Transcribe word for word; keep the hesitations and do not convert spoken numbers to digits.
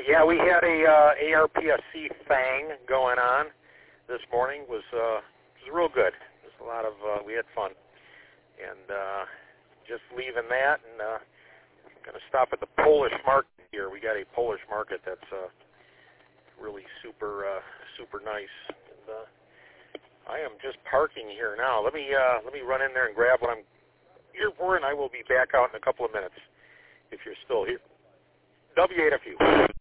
yeah, we had a uh, A R P S C thing going on this morning. It was uh, it was real good. It was a lot of uh, we had fun, and uh, just leaving that, and uh, going to stop at the Polish market here. We got a Polish market that's uh, really super uh, super nice. And, uh, I am just parking here now. Let me uh, let me run in there and grab what I'm here for, and I will be back out in a couple of minutes if you're still here. W eight F U.